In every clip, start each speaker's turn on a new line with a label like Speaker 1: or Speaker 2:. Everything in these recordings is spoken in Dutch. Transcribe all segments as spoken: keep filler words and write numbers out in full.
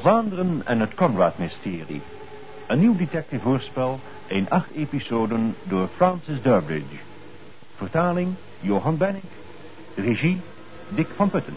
Speaker 1: Vlaanderen en het Conrad-mysterie. Een nieuw detective-hoorspel in acht episoden door Francis Durbridge. Vertaling Johan Benink. Regie Dick van Putten.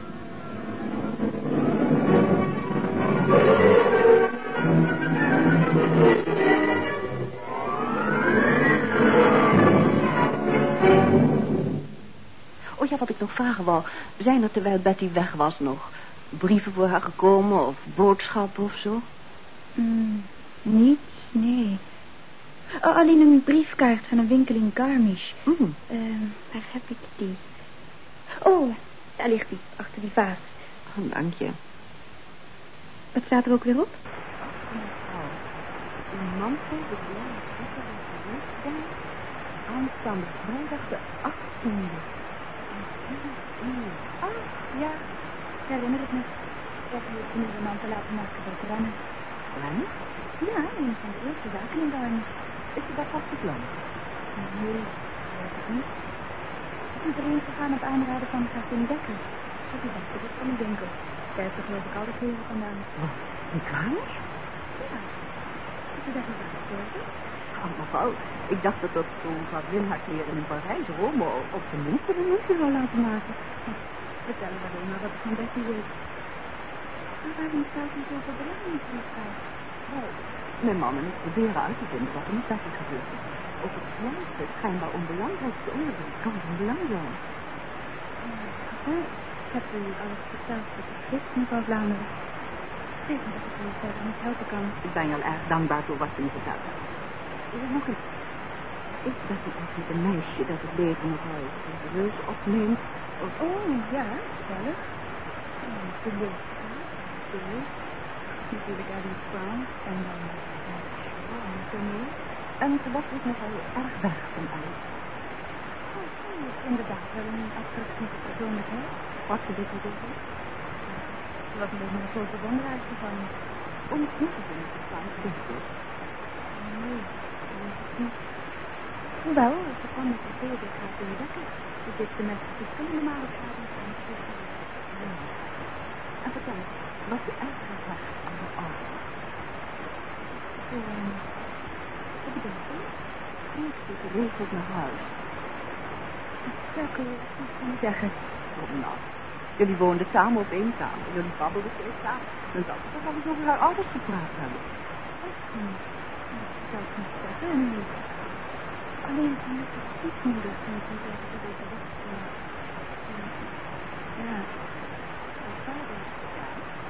Speaker 2: Oh ja, wat ik nog vragen wou. Zijn er terwijl Betty weg was nog brieven voor haar gekomen of boodschappen of zo?
Speaker 3: Mm, niets, nee. Oh, alleen een briefkaart van een winkel in Garmisch.
Speaker 2: Mm.
Speaker 3: Uh, waar heb ik die? Oh, daar ligt die, achter die vaas.
Speaker 2: Oh, dank je.
Speaker 3: Wat staat er ook weer op?
Speaker 2: Uw man heeft de blauwe trekker in zijn aanstaande vrijdag de achttiende.
Speaker 3: Oh, ja. Herinner ik me. Dat hij het nieuwe man te laten maken bij het rennen.
Speaker 2: Rennen?
Speaker 3: Ja, een van de eerste zaken in Garmisch.
Speaker 2: Is hij daar vast gepland?
Speaker 3: Nee, weet ik niet. Ik ben erheen gegaan op aanraden van Gravin Dekker. Dat is echt de van de winkel. Daar heeft er geloof ik al de kleren vandaan.
Speaker 2: Wat? In Garmisch?
Speaker 3: Ja. Is u daar niet aan gesproken?
Speaker 2: Oh, mevrouw, ik dacht dat dat zo'n Gravin haar kleren in Parijs, Rome of tenminste in München zou laten maken.
Speaker 3: Vertel me alleen maar wat ik van Betty weet. Maar waarom staat u zoveel belang in die briefkaart?
Speaker 2: Oh, mijn man en ik proberen uit te vinden wat er met Betty gebeurd is. Ook het kleinste, schijnbaar onbelangrijkste onderzoek kan van belang zijn.
Speaker 3: Ja, ik heb u alles verteld wat ik wist, mevrouw Vlaanderen. Zeg me dat ik u verder niet helpen kan.
Speaker 2: Ik ben al erg dankbaar voor wat u me verteld hebt. Is er nog iets? Is Betty eigenlijk een meisje dat het leven nog wel serieus opneemt? Of...
Speaker 3: Oh, ja, stellig. De leeftijd, de natuurlijk Alice Brown en dan en zo mee.
Speaker 2: En ze was dus nogal erg weg van Alice.
Speaker 3: Oh, ze is inderdaad wel een attractieve persoonlijkheid.
Speaker 2: Wat ze dit niet over?
Speaker 3: Ze was nog maar zo verwonderd uitgevallen.
Speaker 2: Om het niet te vinden, ze kwam dicht dus.
Speaker 3: Nee, dat is het niet. Hoewel, ze kwam met de tweede graag in de wekker. Ze zit met verschillende malen graag in de wekker.
Speaker 2: En vertel, wat je eigenlijk zegt aan de arm.
Speaker 3: Zo, um, wat bedoel je?
Speaker 2: Eens is geregeld naar huis.
Speaker 3: Welke, wat kan ik zeggen?
Speaker 2: Oh, nou, jullie woonden samen op één kamer. Jullie babbelden steeds samen. Dan zou ze toch wel eens over haar ouders gepraat hebben.
Speaker 3: Och, niet. Dat zou ik niet zeggen. En nu, alleen van de stiefmoeder vind ik niet ergens een beetje weg. Ja, haar vader. Ja.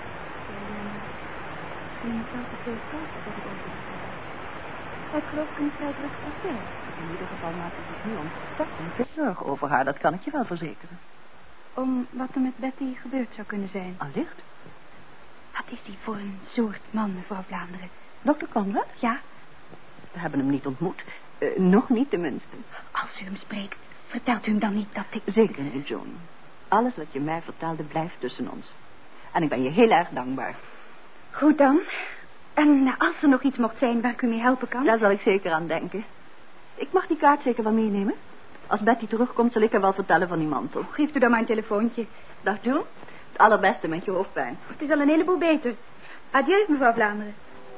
Speaker 3: En zelfs de twee schoten dat ik over hij heeft geloof ik een vrij druk praktijk.
Speaker 2: In ieder geval maakt het zich nu ontzettend veel zorgen over haar. Dat kan ik je wel verzekeren.
Speaker 3: Om wat er met Betty gebeurd zou kunnen zijn.
Speaker 2: Allicht.
Speaker 3: Wat is die voor een soort man, mevrouw Vlaanderen?
Speaker 2: dokter Conrad?
Speaker 3: Ja.
Speaker 2: We hebben hem niet ontmoet. Uh, nog niet tenminste.
Speaker 3: Als u hem spreekt, vertelt u hem dan niet dat ik...
Speaker 2: Zeker niet, John. Alles wat je mij vertelde blijft tussen ons. En ik ben je heel erg dankbaar.
Speaker 3: Goed dan. En als er nog iets mocht zijn waar ik u mee helpen kan...
Speaker 2: Daar zal ik zeker aan denken. Ik mag die kaart zeker wel meenemen. Als Betty terugkomt, zal ik haar wel vertellen van die mantel.
Speaker 3: Geeft u dan maar een telefoontje.
Speaker 2: Dag, John. Het allerbeste met je hoofdpijn.
Speaker 3: Het is al een heleboel beter. Adieu, mevrouw Vlaanderen.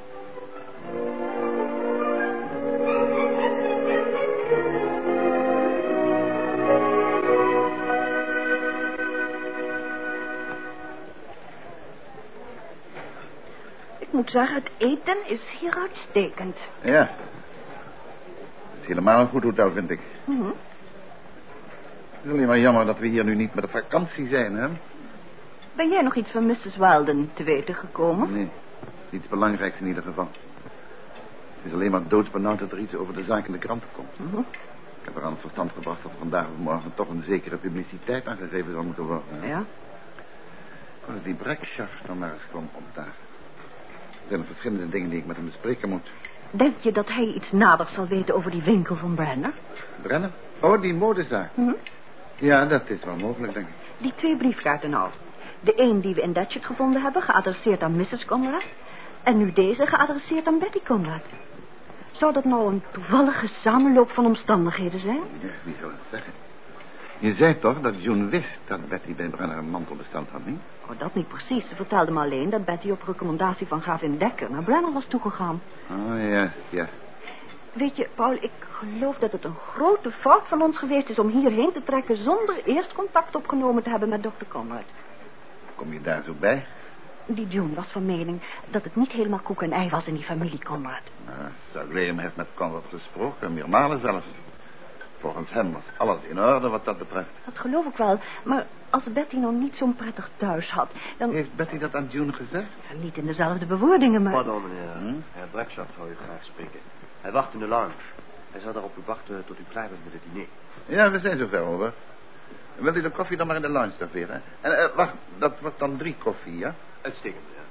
Speaker 2: Ik moet zeggen, het eten is hier uitstekend.
Speaker 4: Ja. Het is helemaal een goed hotel, vind ik.
Speaker 2: Mm-hmm.
Speaker 4: Het is alleen maar jammer dat we hier nu niet met de vakantie zijn, hè?
Speaker 2: Ben jij nog iets van missus Wilden te weten gekomen?
Speaker 4: Nee, iets belangrijks in ieder geval. Het is alleen maar doodsbenauwd dat er iets over de zaak in de kranten komt.
Speaker 2: Mm-hmm.
Speaker 4: Ik heb er aan het verstand gebracht dat er vandaag of morgen toch een zekere publiciteit aangegeven zou moeten worden. Hè?
Speaker 2: Ja?
Speaker 4: Ik wou dat die Brekschaft dan maar eens kwam opdagen. Er zijn nog verschillende dingen die ik met hem bespreken moet.
Speaker 2: Denk je dat hij iets naders zal weten over die winkel van Brenner?
Speaker 4: Brenner? Oh, die modezaak.
Speaker 2: Mm-hmm.
Speaker 4: Ja, dat is wel mogelijk, denk ik.
Speaker 2: Die twee briefkaarten nou. De een die we in Datchet gevonden hebben, geadresseerd aan missus Conrad. En nu deze, geadresseerd aan Betty Conrad. Zou dat nou een toevallige samenloop van omstandigheden zijn?
Speaker 4: Ja, wie zou het zeggen? Je zei toch dat June wist dat Betty bij Brenner een mantelbestand had, niet?
Speaker 2: Oh, dat niet precies. Ze vertelde me alleen dat Betty op recommandatie van gravin Dekker naar Brenner was toegegaan.
Speaker 4: Oh, ja, ja.
Speaker 2: Weet je, Paul, ik geloof dat het een grote fout van ons geweest is om hierheen te trekken zonder eerst contact opgenomen te hebben met dokter Conrad.
Speaker 4: Kom je daar zo bij?
Speaker 2: Die June was van mening dat het niet helemaal koek en ei was in die familie Conrad.
Speaker 4: Nou, Sir Graham heeft met Conrad gesproken, meermalen zelfs. Volgens hem was alles in orde wat dat betreft.
Speaker 2: Dat geloof ik wel, maar als Betty nou niet zo'n prettig thuis had, dan...
Speaker 4: Heeft Betty dat aan June gezegd?
Speaker 2: Ja, niet in dezelfde bewoordingen, maar...
Speaker 5: Pardon, meneer.
Speaker 4: Hm?
Speaker 5: Herr Bradshaw zou u graag spreken. Hij wacht in de lounge. Hij zal daarop u wachten tot u klaar bent met het diner.
Speaker 4: Ja, we zijn zover, hoor. Wilt u de koffie dan maar in de lounge serveren? En uh, wacht, dat wordt dan drie koffie, ja?
Speaker 5: Uitstekend, meneer.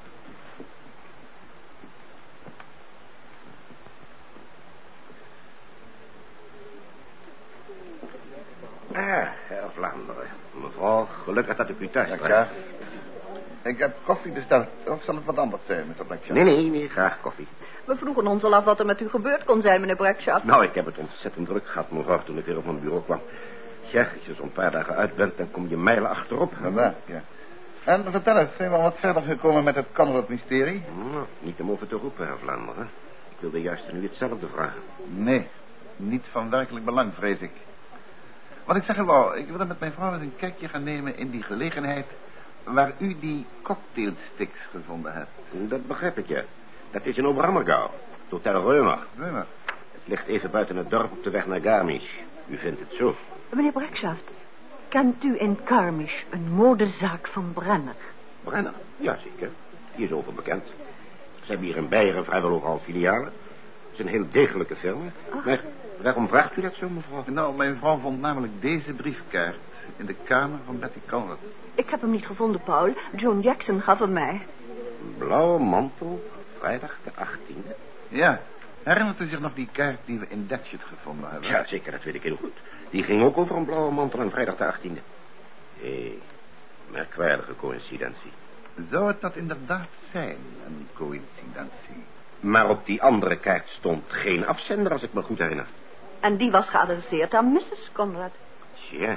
Speaker 6: Ah, Herr Vlaanderen. Mevrouw, gelukkig dat ik u thuis
Speaker 4: Ja,
Speaker 6: breng.
Speaker 4: graag. Ik heb koffie besteld. Of zal het wat anders zijn, meneer Bradshaw?
Speaker 6: Nee, nee, nee, graag koffie.
Speaker 2: We vroegen ons al af wat er met u gebeurd kon zijn, meneer Bradshaw.
Speaker 6: Nou, ik heb het ontzettend druk gehad, mevrouw, toen ik weer op mijn bureau kwam. Zeg, als je zo'n paar dagen uit bent, dan kom je mijlen achterop.
Speaker 4: Inderdaad, ja. En vertel eens, zijn we al wat verder gekomen met het Conrad-mysterie?
Speaker 6: Nou, niet om over te roepen, Herr Vlaanderen. Ik wilde juist nu hetzelfde vragen.
Speaker 4: Nee, niet van werkelijk belang, vrees ik. Wat ik zeggen wou, ik wilde met mijn vrouw eens een kijkje gaan nemen in die gelegenheid waar u die cocktailsticks gevonden hebt.
Speaker 6: Dat begrijp ik, ja. Dat is in Oberammergau, het Hotel Reumer.
Speaker 4: Reumer?
Speaker 6: Het ligt even buiten het dorp op de weg naar Garmisch. U vindt het zo.
Speaker 2: Meneer Bradshaw, kent u in Garmisch een modezaak van Brenner?
Speaker 6: Brenner? Jazeker. Die is overbekend. Ze hebben hier in Beieren vrijwel overal filialen. Het is een heel degelijke firma.
Speaker 2: Ach.
Speaker 6: Maar waarom vraagt u dat zo, mevrouw?
Speaker 4: Nou, mijn vrouw vond namelijk deze briefkaart in de kamer van Betty Conrad.
Speaker 2: Ik heb hem niet gevonden, Paul. John Jackson gaf hem mij.
Speaker 6: Een blauwe mantel, vrijdag de achttiende.
Speaker 4: Ja, herinnert u zich nog die kaart die we in Datchet gevonden hebben?
Speaker 6: Ja, zeker, dat weet ik heel goed. Die ging ook over een blauwe mantel aan vrijdag de achttiende. Hé, merkwaardige coïncidentie.
Speaker 4: Zou het dat inderdaad zijn, een coïncidentie?
Speaker 6: Maar op die andere kaart stond geen afzender, als ik me goed herinner.
Speaker 2: En die was geadresseerd aan missus Conrad.
Speaker 6: Tja.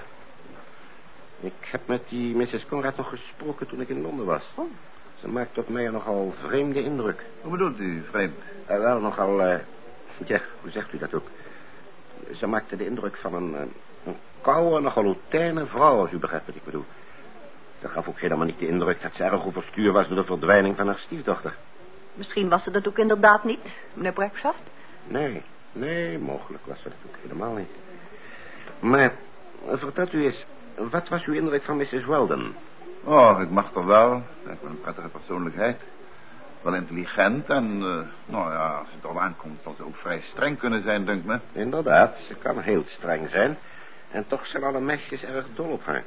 Speaker 6: Ik heb met die missus Conrad nog gesproken toen ik in Londen was.
Speaker 2: Oh.
Speaker 6: Ze maakt op mij een nogal vreemde indruk.
Speaker 4: Hoe bedoelt u, vreemd?
Speaker 6: Uh, wel nogal, uh, ja, hoe zegt u dat ook? Ze maakte de indruk van een, een, een koude, nogal hautaine vrouw, als u begrijpt wat ik bedoel. Ze gaf ook helemaal niet de indruk dat ze erg overstuur was door de verdwijning van haar stiefdochter.
Speaker 2: Misschien was ze dat ook inderdaad niet, meneer Bradshaw.
Speaker 6: Nee, nee, mogelijk was ze dat ook helemaal niet. Maar, uh, vertelt u eens, wat was uw indruk van missus Weldon?
Speaker 4: Oh, ik mag toch wel. Ze heeft wel een prettige persoonlijkheid. Wel intelligent en, uh, nou ja, als het erop aankomt, zal ze ook vrij streng kunnen zijn, dunkt me.
Speaker 6: Inderdaad, ze kan heel streng zijn. En toch zijn alle meisjes erg dol op haar.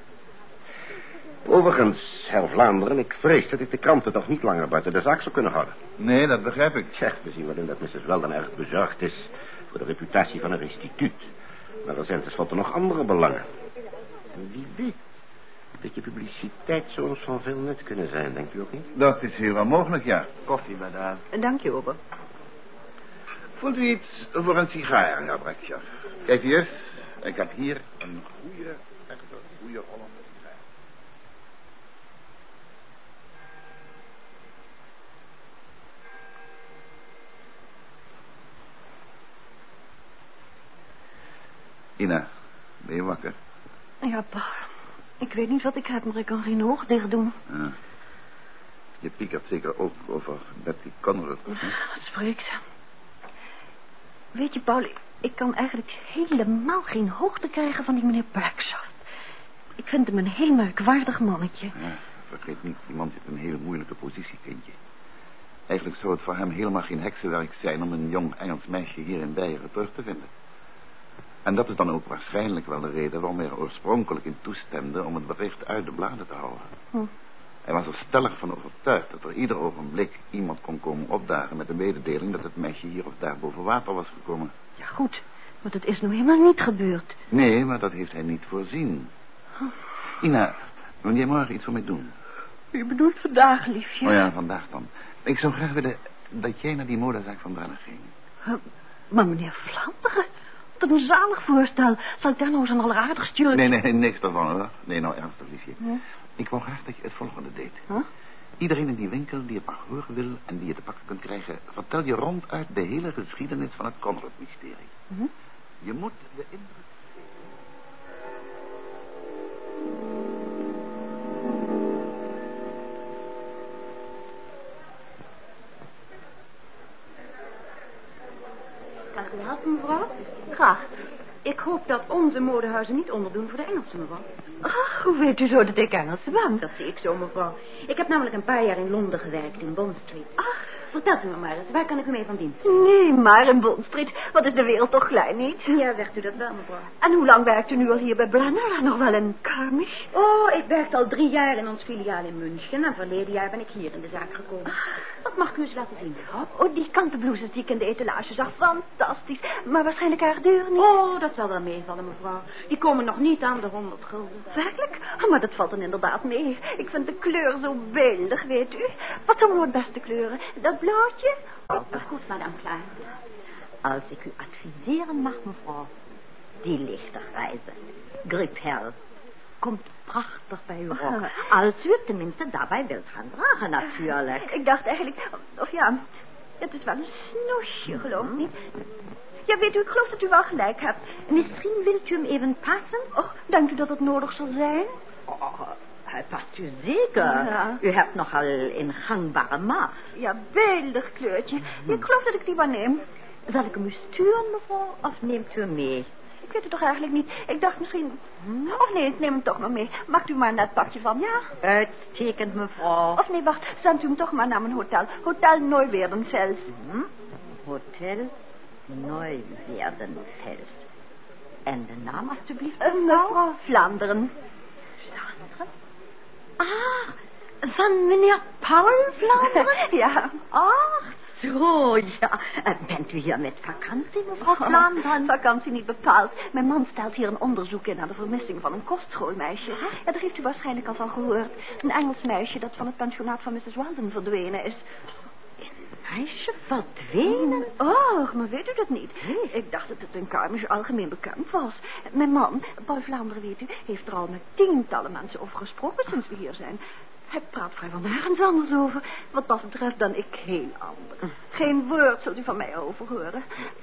Speaker 6: Overigens, Herr Vlaanderen, ik vrees dat ik de kranten toch niet langer buiten de zaak zou kunnen houden.
Speaker 4: Nee, dat begrijp ik.
Speaker 6: Tja, we zien wel in dat missus Weldon erg bezorgd is voor de reputatie van het instituut. Maar er zijn tenslotte nog andere belangen. Wie weet, een beetje publiciteit zou ons van veel nut kunnen zijn, denkt u ook niet?
Speaker 4: Dat is heel wel mogelijk, ja.
Speaker 5: Koffie, madame.
Speaker 2: Dank je, ober.
Speaker 4: Voelt u iets voor een sigaar, ja, Bradshaw? Kijk hier eens. Ik heb hier een goede, echt een goede Hollandse sigaar. Ina, ben je wakker?
Speaker 2: Ja, Paul. Ik weet niet wat ik heb, maar ik kan geen oog dicht doen.
Speaker 4: Ja. Je piekert zeker ook over Betty Conrad. Hè?
Speaker 2: Wat spreekt ze? Weet je, Paul, ik, ik kan eigenlijk helemaal geen hoogte krijgen van die meneer Bradshaw. Ik vind hem een heel merkwaardig mannetje.
Speaker 4: Ja, vergeet niet, die man zit in een hele moeilijke positie, kindje. Eigenlijk zou het voor hem helemaal geen heksenwerk zijn om een jong Engels meisje hier in Beieren terug te vinden. En dat is dan ook waarschijnlijk wel de reden waarom hij er oorspronkelijk in toestemde om het bericht uit de bladen te houden.
Speaker 2: Hm.
Speaker 4: Hij was er stellig van overtuigd dat er ieder ogenblik iemand kon komen opdagen met de mededeling dat het meisje hier of daar boven water was gekomen.
Speaker 2: Ja, goed. Maar dat is nou helemaal niet gebeurd.
Speaker 4: Nee, maar dat heeft hij niet voorzien. Ina, wil jij morgen iets voor mij doen?
Speaker 2: U bedoelt vandaag, liefje?
Speaker 4: Oh ja, vandaag dan. Ik zou graag willen dat jij naar die modezaak van Brenner ging.
Speaker 2: Uh, maar meneer Vlaanderen, Wat een zalig voorstel. Zal ik daar nou eens een alleraardig sturen?
Speaker 4: Nee, nee, niks daarvan, hoor. Nee, nou ernstig, liefje.
Speaker 2: Ja.
Speaker 4: Ik wou graag dat je het volgende deed.
Speaker 2: Huh?
Speaker 4: Iedereen in die winkel die het maar horen wil en die je te pakken kunt krijgen, vertel je ronduit de hele geschiedenis van het Conrad-mysterie.
Speaker 2: Hm?
Speaker 4: Je moet de indruk...
Speaker 2: Kan ik u helpen, mevrouw? Graag. Ik hoop dat onze modehuizen niet onderdoen voor de Engelse, mevrouw. Ach, hoe weet u zo dat ik Engelse ben? Dat zie ik zo, mevrouw. Ik heb namelijk een paar jaar in Londen gewerkt, in Bond Street. Ach, vertelt u me maar eens, waar kan ik u mee van dienst zijn? Nee, maar in Bond Street, wat is de wereld toch klein, niet? Ja, zegt u dat wel, mevrouw. En hoe lang werkt u nu al hier bij Blanner? Nog wel in Carmish? Oh, ik werk al drie jaar in ons filiaal in München. En verleden jaar ben ik hier in de zaak gekomen. Ach. Wat mag ik u eens laten zien, mevrouw? Oh, die kanten blouses die ik in de etalage zag. Fantastisch. Maar waarschijnlijk erg duur niet. Oh, dat zal wel meevallen, mevrouw. Die komen nog niet aan de honderd gulden. Werkelijk? Oh, maar dat valt dan inderdaad mee. Ik vind de kleur zo beeldig, weet u. Wat zijn nou het beste kleuren? Dat blauwtje? Oh, goed, madame Klein. Als ik u adviseren mag, mevrouw. Die lichte grijze. Gripel. Komt prachtig bij uw rok. Als u het tenminste daarbij wilt gaan dragen, natuurlijk. Ik dacht eigenlijk... Of ja, het is wel een snoesje, geloof ik niet. Ja, weet u, ik geloof dat u wel gelijk hebt. Misschien wilt u hem even passen? Och, denkt u dat het nodig zal zijn? Oh, hij past u zeker. Ja. U hebt nogal een gangbare maag. Ja, beeldig kleurtje. Ja, ik geloof dat ik die wel neem. Zal ik hem u sturen, mevrouw, of neemt u hem mee? Ik weet het toch eigenlijk niet. Ik dacht misschien... Hm? Of nee, ik neem hem toch maar mee. Maakt u maar een net pakje van, ja? Uitstekend, mevrouw. Of nee, wacht. Zendt u hem toch maar naar mijn hotel. Hotel Neuwerdenfels. Hm? Hotel Neuwerdenfels. En de naam, alstublieft, mevrouw? Mevrouw Vlaanderen. Vlaanderen? Ah, van meneer Paul Vlaanderen? Ja. Ach, zo, ja. Bent u hier met vakantie, mevrouw Vlaanderen? Oh, vakantie niet bepaald. Mijn man stelt hier een onderzoek in naar de vermissing van een kostschoolmeisje. Ja, daar heeft u waarschijnlijk al van gehoord. Een Engels meisje dat van het pensionaat van missus Weldon verdwenen is. Een meisje verdwenen? Oh, maar weet u dat niet? Nee. Ik dacht dat het in Carmish algemeen bekend was. Mijn man, Paul Vlaanderen, weet u, heeft er al met tientallen mensen over gesproken sinds we hier zijn. Hij praat vrijwel nergens anders over. Wat dat betreft dan ik heel anders. Geen woord zult u van mij over horen.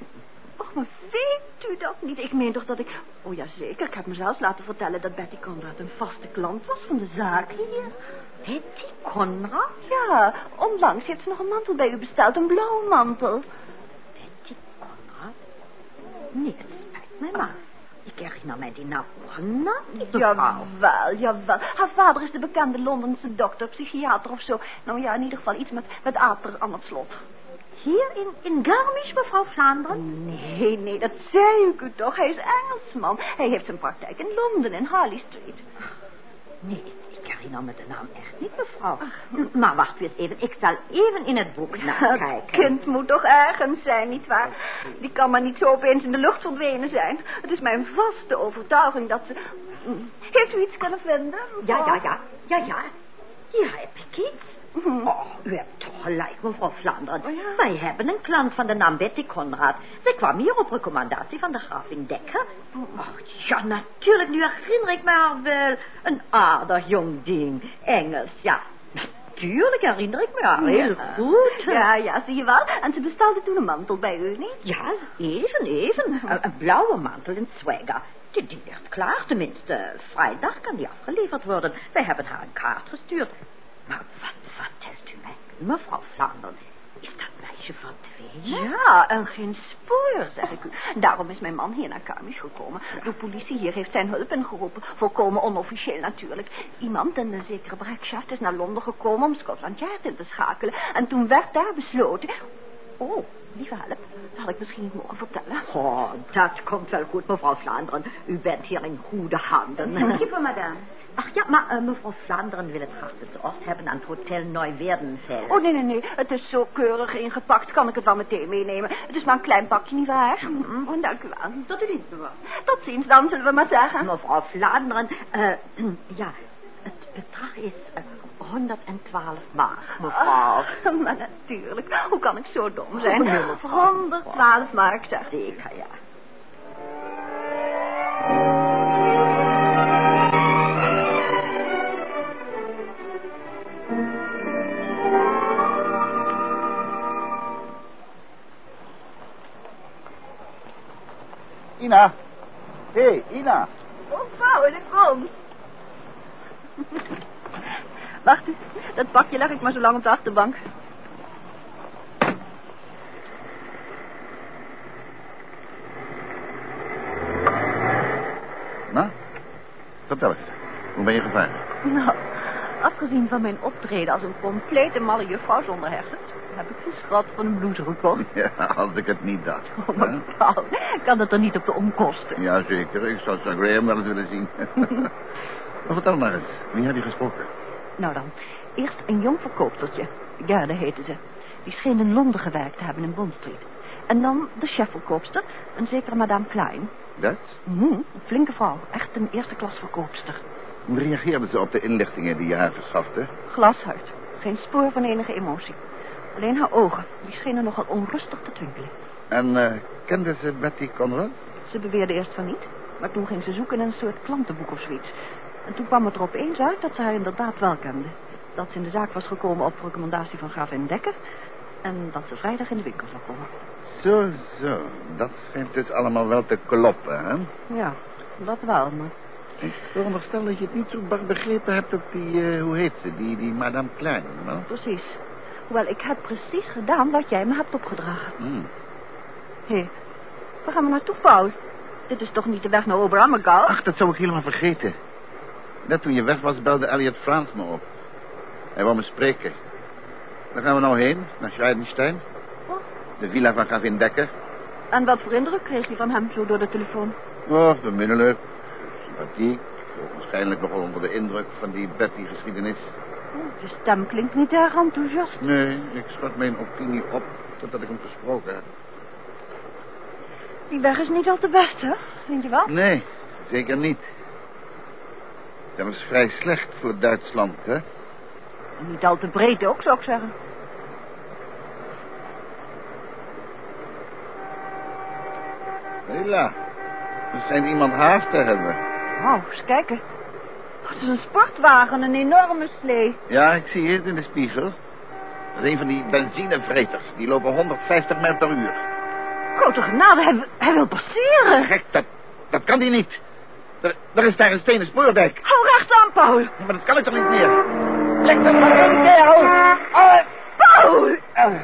Speaker 2: Och, maar weet u dat niet? Ik meen toch dat ik... Oh ja, zeker. Ik heb me zelfs laten vertellen dat Betty Conrad een vaste klant was van de zaak hier. Betty Conrad? Ja, onlangs heeft ze nog een mantel bij u besteld. Een blauwe mantel. Betty Conrad? Nee, het spijt mij maar. Ik herinner mij die naam genat niet. Jawel, jawel. Haar vader is de bekende Londense dokter, psychiater of zo. Nou ja, in ieder geval iets met, met aper aan het slot. Hier in, in Garmisch, mevrouw Vlaanderen? Nee, nee, dat zei ik u toch. Hij is Engelsman. Hij heeft zijn praktijk in Londen, in Harley Street. Nee, ik herinner me de naam echt niet, mevrouw. Ach, maar wacht eens even. Ik zal even in het boek nakijken. Het kind moet toch ergens zijn, nietwaar? Die kan maar niet zo opeens in de lucht verdwenen zijn. Het is mijn vaste overtuiging dat ze... Heeft u iets kunnen vinden? Ja, ja, ja. Ja, ja. Hier heb ik iets. Oh, u hebt toch gelijk, mevrouw Vlaanderen. Oh, ja? Wij hebben een klant van de naam Betty Conrad. Zij kwam hier op recommandatie van de gravin Dekker. Oh, ja, natuurlijk, nu herinner ik me haar wel. Een aardig jong ding. Engels, ja. Natuurlijk herinner ik me haar heel ja. goed. Ja, ja, zie je wel. En ze bestelde toen een mantel bij u, niet? Ja, even, even. Een, een blauwe mantel in Swagger. Die, die ligt klaar, tenminste. Vrijdag kan die afgeleverd worden. Wij hebben haar een kaart gestuurd. Maar wat vertelt u mij, mevrouw Vlaanderen? Is dat meisje verdwenen? Ja, en geen spoor, zeg ik u. Daarom is mijn man hier naar Carmish gekomen. De politie hier heeft zijn hulp ingeroepen. Volkomen onofficieel natuurlijk. Iemand in een zekere Brekschaft is naar Londen gekomen om Scotland Yard in te schakelen. En toen werd daar besloten... Oh, lieve help, dat had ik misschien niet mogen vertellen. Oh, dat komt wel goed, mevrouw Vlaanderen. U bent hier in goede handen. Dank je voor, madame. Ach ja, maar uh, mevrouw Vlaanderen wil het graag bezorgd hebben aan het Hotel Neuwerdenfels. Oh, nee, nee, nee. Het is zo keurig ingepakt. Kan ik het wel meteen meenemen? Het is maar een klein pakje, nietwaar? Mm-hmm. Oh, dank u wel. Tot u dienst, mevrouw. Tot ziens dan, zullen we maar zeggen. Mevrouw Vlaanderen, uh, ja, het bedrag is uh, honderdtwaalf mark, mevrouw. Oh, maar natuurlijk. Hoe kan ik zo dom zijn? Oh, nee, honderdtwaalf mark, zeg. Zeker, ja.
Speaker 4: Hé, hey, Ina.
Speaker 2: Oh, Paul, ik kom. Wacht, dat pakje leg ik maar zo lang op de achterbank.
Speaker 4: Nou, vertel eens. Hoe ben je gevaren?
Speaker 2: Nou, afgezien van mijn optreden als een complete malle juffrouw zonder hersens, heb ik een schat van een bloedrecord.
Speaker 4: Ja, als ik het niet dacht.
Speaker 2: Oh, maar Paul, kan dat er niet op de onkosten?
Speaker 4: Jazeker, ik zou Sir Graham wel eens willen zien. Maar vertel maar eens, wie heb je gesproken?
Speaker 2: Nou dan, eerst een jong verkoopstertje. Gerda heette ze. Die scheen in Londen gewerkt te hebben in Bond Street. En dan de chefverkoopster, een zekere Madame Klein.
Speaker 4: Dat?
Speaker 2: Mm, een flinke vrouw, echt een eerste klas verkoopster.
Speaker 4: Hoe reageerde ze op de inlichtingen die je haar verschafte?
Speaker 2: Glashuid, geen spoor van enige emotie. Alleen haar ogen, die schenen nogal onrustig te twinkelen.
Speaker 4: En uh, kende ze Betty Conrad?
Speaker 2: Ze beweerde eerst van niet, maar toen ging ze zoeken in een soort klantenboek of zoiets. En toen kwam het er opeens uit dat ze haar inderdaad wel kende. Dat ze in de zaak was gekomen op recommandatie van gravin Dekker. En dat ze vrijdag in de winkel zou komen.
Speaker 4: Zo, zo. Dat schijnt dus allemaal wel te kloppen, hè?
Speaker 2: Ja, dat wel, maar...
Speaker 4: Ik veronderstel dat je het niet zo bar begrepen hebt op die, uh, hoe heet ze, die, die Madame Klein, no?
Speaker 2: Precies. Hoewel, ik heb precies gedaan wat jij me hebt opgedragen.
Speaker 4: Mm.
Speaker 2: Hé, hey, waar gaan we naartoe, Paul? Dit is toch niet de weg naar Oberammergau?
Speaker 4: Ach, dat zou ik helemaal vergeten. Net toen je weg was, belde Elliot Frans me op. Hij wou me spreken. Daar gaan we nou heen, naar Schreidenstein.
Speaker 2: Oh.
Speaker 4: De villa van gravin Dekker.
Speaker 2: En wat voor indruk kreeg je van hem zo door de telefoon?
Speaker 4: Oh, beminnelijk. Sympathiek. Waarschijnlijk nogal onder de indruk van die Betty-geschiedenis.
Speaker 2: Oh, je stem klinkt niet erg enthousiast.
Speaker 4: Nee, ik schat mijn opinie op totdat ik hem gesproken heb.
Speaker 2: Die weg is niet al te best, hè? Vind je wel?
Speaker 4: Nee, zeker niet. Dat is vrij slecht voor Duitsland, hè?
Speaker 2: En niet al te breed ook, zou ik zeggen.
Speaker 4: Hela, er schijnt iemand haast te hebben.
Speaker 2: Wauw, eens kijken. Het is een sportwagen, een enorme slee.
Speaker 4: Ja, ik zie het in de spiegel. Dat is een van die benzinevreters. Die lopen honderdvijftig mijl per uur.
Speaker 2: Grote genade, hij, hij wil passeren.
Speaker 4: Gek, dat, dat kan hij niet. Er, er is daar een stenen spoordijk.
Speaker 2: Hou recht aan, Paul.
Speaker 4: Ja, maar dat kan ik toch niet meer. Leg dat maar in, kerel. Oh.
Speaker 2: Paul!
Speaker 4: Uh.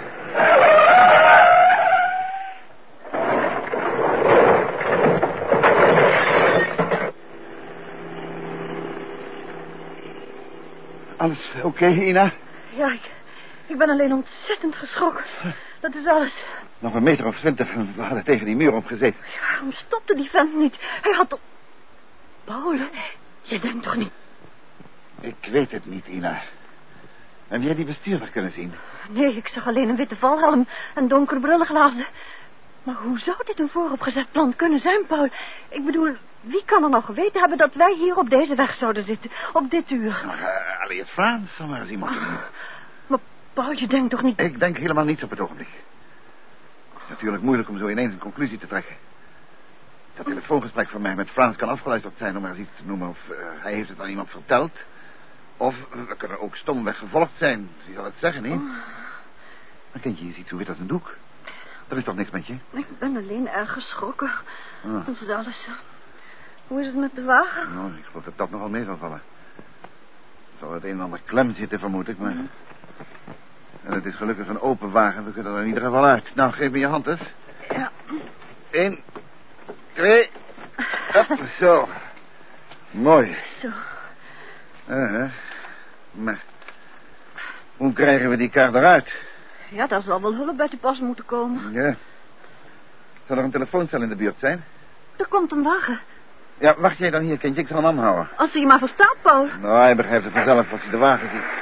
Speaker 4: Alles oké, okay, Ina?
Speaker 2: Ja, ik, ik ben alleen ontzettend geschrokken. Dat is alles.
Speaker 4: Nog een meter of twintig en we hadden tegen die muur opgezeten.
Speaker 2: Ja, waarom stopte die vent niet? Hij had toch... Paul, je denkt toch niet...
Speaker 4: Ik weet het niet, Ina. Heb jij die bestuurder kunnen zien?
Speaker 2: Nee, ik zag alleen een witte valhelm en donkere brillenglazen. Maar hoe zou dit een vooropgezet plan kunnen zijn, Paul? Ik bedoel, wie kan er nou geweten hebben dat wij hier op deze weg zouden zitten? Op dit uur.
Speaker 4: Maar uh, Elliot Frans zou maar eens iemand kunnen.
Speaker 2: Ah, maar Paul, je denkt toch niet...
Speaker 4: Ik denk helemaal niets op het ogenblik. Het is natuurlijk moeilijk om zo ineens een conclusie te trekken. Dat telefoongesprek van mij met Frans kan afgeluisterd zijn, om maar eens iets te noemen. Of uh, hij heeft het aan iemand verteld. Of we kunnen ook stomweg gevolgd zijn. Wie zal het zeggen, niet? Oh. Maar kindje, je ziet zo wit als een doek. Er is toch niks met je?
Speaker 2: Ik ben alleen erg geschrokken.
Speaker 4: Ah.
Speaker 2: Dat is alles. Hoe is het met de wagen?
Speaker 4: Nou, ik geloof dat dat nogal mee zal vallen. Er zal het een en ander klem zitten, vermoed ik, maar... Mm. En het is gelukkig een open wagen. We kunnen er in ieder geval uit. Nou, geef me je hand eens.
Speaker 2: Ja.
Speaker 4: Eén, twee, up, zo. Mooi.
Speaker 2: Zo.
Speaker 4: Uh, maar hoe krijgen we die kar eruit?
Speaker 2: Ja, daar zal wel hulp bij te pas moeten komen.
Speaker 4: Ja. Zal er een telefooncel in de buurt zijn?
Speaker 2: Er komt een wagen.
Speaker 4: Ja, wacht jij dan hier, kindje. Ik zal hem aanhouden.
Speaker 2: Als hij je maar verstaat, Paul.
Speaker 4: Nou, hij begrijpt het vanzelf als hij de wagen ziet.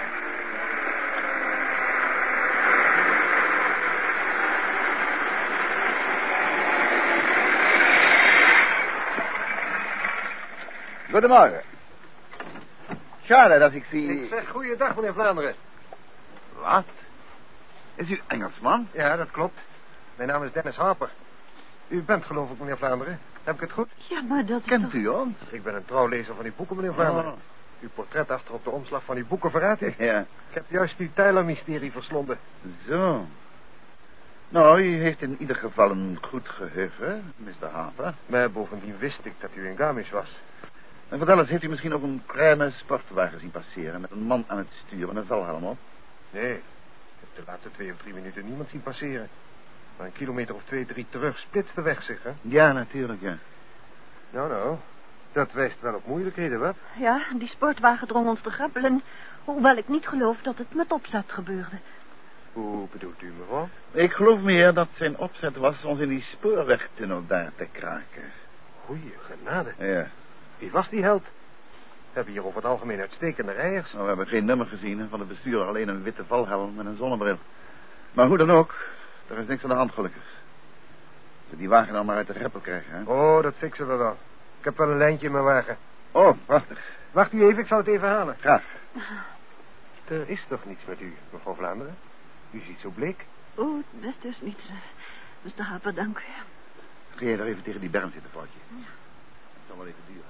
Speaker 4: Goedemorgen. Schade dat ik zie...
Speaker 7: Ik zeg goeiedag, meneer Vlaanderen.
Speaker 4: Wat? Is u Engelsman?
Speaker 7: Ja, dat klopt. Mijn naam is Dennis Harper. U bent geloof ik, meneer Vlaanderen. Heb ik het goed?
Speaker 2: Ja, maar dat is
Speaker 4: Kent
Speaker 2: toch...
Speaker 4: u ons?
Speaker 7: Ik ben een trouwlezer van die boeken, meneer Vlaanderen.
Speaker 4: Oh.
Speaker 7: Uw portret achter op de omslag van die boeken verraadt ik.
Speaker 4: Ja.
Speaker 7: Ik heb juist die Tyler-mysterie verslonden.
Speaker 4: Zo. Nou, u heeft in ieder geval een goed geheugen, mister Harper.
Speaker 7: Maar bovendien wist ik dat u in Garmisch was.
Speaker 4: En vertel eens, heeft u misschien ook een kleine sportwagen zien passeren... met een man aan het stuur met een velhelm op?
Speaker 7: Nee, ik heb de laatste twee of drie minuten niemand zien passeren. Maar een kilometer of twee, drie terug splitst de weg zich, hè?
Speaker 4: Ja, natuurlijk, ja.
Speaker 7: Nou, nou, dat wijst wel op moeilijkheden, wat?
Speaker 2: Ja, die sportwagen drong ons te grappelen. Hoewel ik niet geloof dat het met opzet gebeurde.
Speaker 7: Hoe bedoelt u, mevrouw?
Speaker 4: Ik geloof meer dat zijn opzet was ons in die spoorwegtunnel daar te kraken.
Speaker 7: Goeie genade.
Speaker 4: Ja.
Speaker 7: Wie was die held? We hebben hier over het algemeen uitstekende rijders.
Speaker 4: Nou, we hebben geen nummer gezien, hè, van de bestuurder, alleen een witte valhelm met een zonnebril. Maar hoe dan ook, er is niks aan de hand, gelukkig. Ze die wagen dan maar uit de greppel krijgen, hè?
Speaker 7: Oh, dat fixen we wel. Ik heb wel een lijntje in mijn wagen.
Speaker 4: Oh, prachtig.
Speaker 7: Wacht u even, ik zal het even halen.
Speaker 4: Graag.
Speaker 7: Er is toch niets met u, mevrouw Vlaanderen? U ziet zo bleek.
Speaker 2: Oh, dat is dus niets, mister Harper, dank u.
Speaker 4: Ga jij daar even tegen die berm zitten, vrouwtje? Ja. Dat zal wel even duren.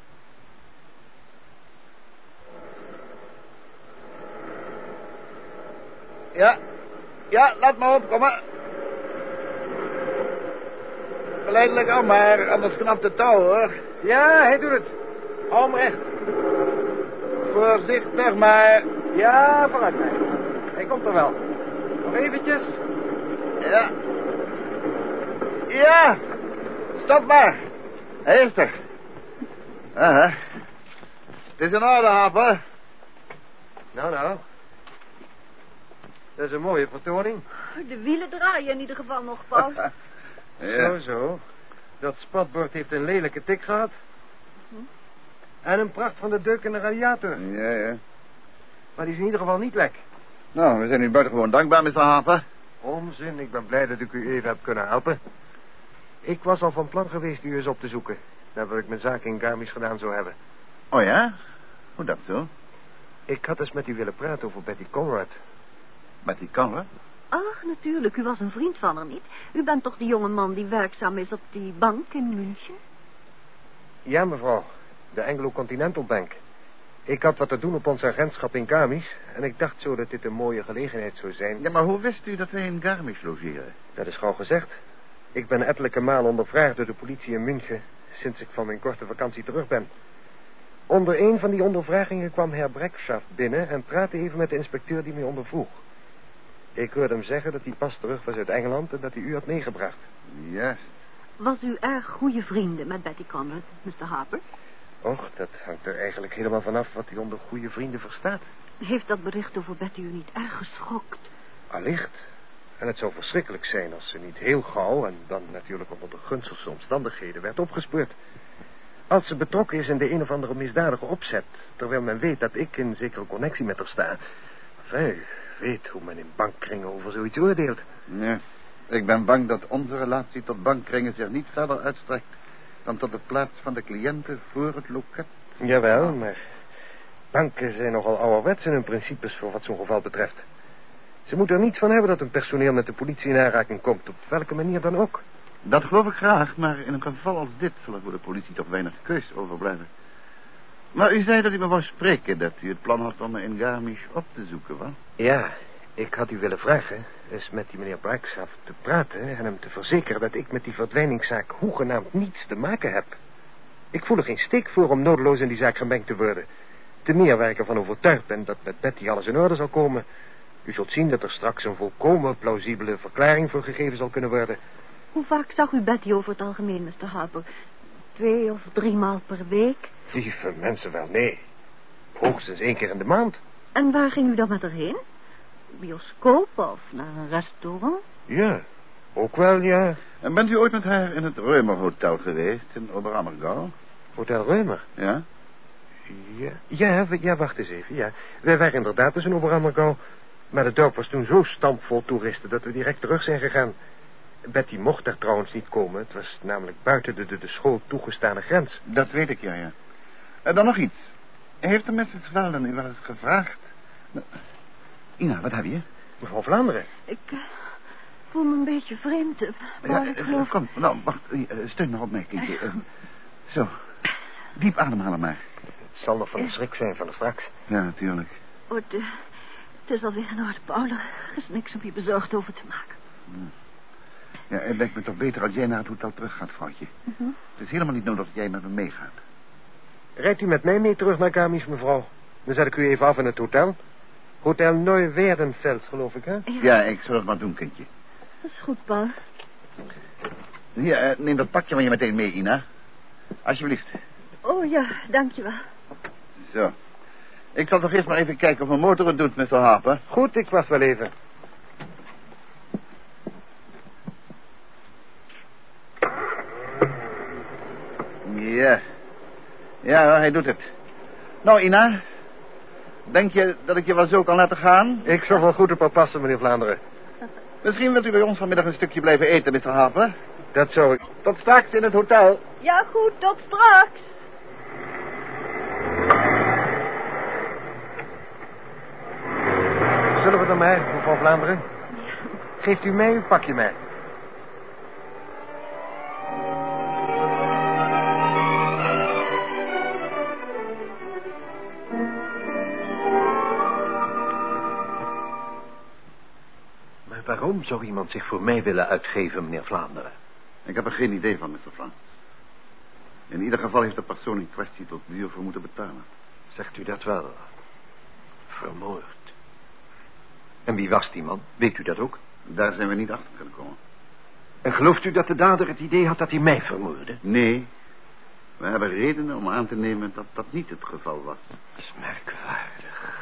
Speaker 4: Ja, ja, laat maar opkomen. Geleidelijk aan maar, anders knapt de touw, hoor.
Speaker 7: Ja, hij doet het. Hou hem recht.
Speaker 4: Voorzichtig maar.
Speaker 7: Ja, vooruit mij. Hij komt er wel. Nog eventjes.
Speaker 4: Ja. Ja, stop maar. Hij is er. Aha. Het is in orde, Harper.
Speaker 7: Nou, nou. Dat is een mooie vertoning.
Speaker 2: De wielen draaien in ieder geval nog, Paul.
Speaker 4: Ja.
Speaker 7: Zo, zo. Dat spatbord heeft een lelijke tik gehad. Hm. En een pracht van de deuk in de radiator.
Speaker 4: Ja, ja.
Speaker 7: Maar die is in ieder geval niet lek.
Speaker 4: Nou, we zijn u buitengewoon dankbaar, mister Harper.
Speaker 7: Onzin, ik ben blij dat ik u even heb kunnen helpen. Ik was al van plan geweest u eens op te zoeken. Nadat ik mijn zaak in Garmisch gedaan zou hebben.
Speaker 4: Oh ja? Hoe dat zo?
Speaker 7: Ik had eens met u willen praten over Betty Conrad.
Speaker 4: Betty Conrad?
Speaker 2: Ach, natuurlijk, u was een vriend van haar niet. U bent toch die jonge man die werkzaam is op die bank in München?
Speaker 7: Ja, mevrouw. De Anglo-Continental Bank. Ik had wat te doen op ons agentschap in Garmisch. En ik dacht zo dat dit een mooie gelegenheid zou zijn.
Speaker 4: Ja, maar hoe wist u dat wij in Garmisch logeren?
Speaker 7: Dat is gauw gezegd. Ik ben ettelijke malen ondervraagd door de politie in München... sinds ik van mijn korte vakantie terug ben. Onder een van die ondervragingen kwam heer Brekschaft binnen... en praatte even met de inspecteur die mij ondervroeg. Ik hoorde hem zeggen dat hij pas terug was uit Engeland... en dat hij u had meegebracht.
Speaker 4: Juist.
Speaker 2: Was u erg goede vrienden met Betty Conrad, mister Harper?
Speaker 7: Och, dat hangt er eigenlijk helemaal vanaf wat u onder goede vrienden verstaat.
Speaker 2: Heeft dat bericht over Betty u niet erg geschokt?
Speaker 7: Allicht. En het zou verschrikkelijk zijn als ze niet heel gauw... en dan natuurlijk onder de gunstigste omstandigheden werd opgespoord. Als ze betrokken is in de een of andere misdadige opzet... terwijl men weet dat ik in zekere connectie met haar sta... Enfin, u weet hoe men in bankkringen over zoiets oordeelt.
Speaker 4: Ja, ik ben bang dat onze relatie tot bankkringen zich niet verder uitstrekt... dan tot de plaats van de cliënten voor het loket.
Speaker 7: Jawel, maar... banken zijn nogal ouderwets in hun principes voor wat zo'n geval betreft. Ze moeten er niets van hebben dat hun personeel met de politie in aanraking komt... op welke manier dan ook.
Speaker 4: Dat geloof ik graag, maar in een geval als dit... zal er voor de politie toch weinig keus overblijven. Maar u zei dat u me wou spreken... dat u het plan had om me in Garmisch op te zoeken, wat?
Speaker 7: Ja, ik had u willen vragen... eens met die meneer Brekschaft te praten... en hem te verzekeren dat ik met die verdwijningszaak... hoegenaamd niets te maken heb. Ik voel er geen steek voor om nodeloos in die zaak gemengd te worden. Te meer waar ik ervan overtuigd ben... dat met Betty alles in orde zal komen... U zult zien dat er straks een volkomen plausibele verklaring voor gegeven zal kunnen worden.
Speaker 2: Hoe vaak zag u Betty over het algemeen, mister Harper? Twee of drie maal per week?
Speaker 7: Lieve mensen, wel nee. Hoogstens één keer in de maand.
Speaker 2: En waar ging u dan met haar heen? Bioscoop of naar een restaurant?
Speaker 7: Ja, ook wel, ja.
Speaker 4: En bent u ooit met haar in het Reumer Hotel geweest in Oberammergau?
Speaker 7: Hotel Reumer?
Speaker 4: Ja.
Speaker 7: Ja, ja, ja, wacht eens even, ja. Wij waren inderdaad dus in Oberammergau... maar het dorp was toen zo stampvol toeristen... dat we direct terug zijn gegaan. Betty mocht daar trouwens niet komen. Het was namelijk buiten de, de, de school toegestane grens.
Speaker 4: Dat weet ik, ja, ja. En dan nog iets. Heeft de missus Weldon u wel eens gevraagd... Ina, wat heb je?
Speaker 7: Mevrouw Vlaanderen.
Speaker 2: Ik uh, voel me een beetje vreemd. Maar
Speaker 4: ja,
Speaker 2: ik geloof...
Speaker 4: Kom, nou, wacht. Uh, steun nog op mij, kindje. Uh, zo. Diep ademhalen maar.
Speaker 7: Het zal nog van de schrik zijn van er straks.
Speaker 4: Ja, natuurlijk.
Speaker 2: Oh, het, uh, het is alweer in orde, Paul. Er is niks om je bezorgd over te maken.
Speaker 4: Hmm. Ja, het lijkt me toch beter als jij naar het hotel terug gaat, vrouwtje.
Speaker 3: Uh-huh.
Speaker 4: Het is helemaal niet nodig dat jij met me meegaat.
Speaker 7: Rijdt u met mij mee terug naar Garmisch, mevrouw? Dan zet ik u even af in het hotel. Hotel Neuwerdenfeld, geloof ik, hè?
Speaker 3: Ja.
Speaker 4: Ja, ik zal het maar doen, kindje.
Speaker 3: Dat is goed, Paul.
Speaker 4: Hier, uh, neem dat pakje maar je meteen mee, Ina. Alsjeblieft.
Speaker 3: Oh ja, dankjewel.
Speaker 4: Zo. Ik zal toch eerst maar even kijken of mijn motor het doet, mister Harper.
Speaker 7: Goed, ik wacht wel even.
Speaker 4: Ja. Ja, hij doet het. Nou, Ina. Denk je dat ik je wel zo kan laten gaan?
Speaker 7: Ik zal wel goed op haar passen, meneer Vlaanderen.
Speaker 4: Misschien wilt u bij ons vanmiddag een stukje blijven eten, mister Harper.
Speaker 7: Dat zou ik.
Speaker 4: Tot straks in het hotel.
Speaker 3: Ja, goed, tot straks.
Speaker 7: Zullen we dan maar, mevrouw Vlaanderen? Geeft u mij uw pakje mee. Maar waarom zou iemand zich voor mij willen uitgeven, meneer Vlaanderen?
Speaker 4: Ik heb er geen idee van, mister Frans. In ieder geval heeft de persoon in kwestie tot duur voor moeten betalen.
Speaker 7: Zegt u dat wel? Vermoord. En wie was die man? Weet u dat ook?
Speaker 4: Daar zijn we niet achter kunnen komen.
Speaker 7: En gelooft u dat de dader het idee had dat hij mij vermoordde?
Speaker 4: Nee. We hebben redenen om aan te nemen dat dat niet het geval was.
Speaker 7: Dat is merkwaardig.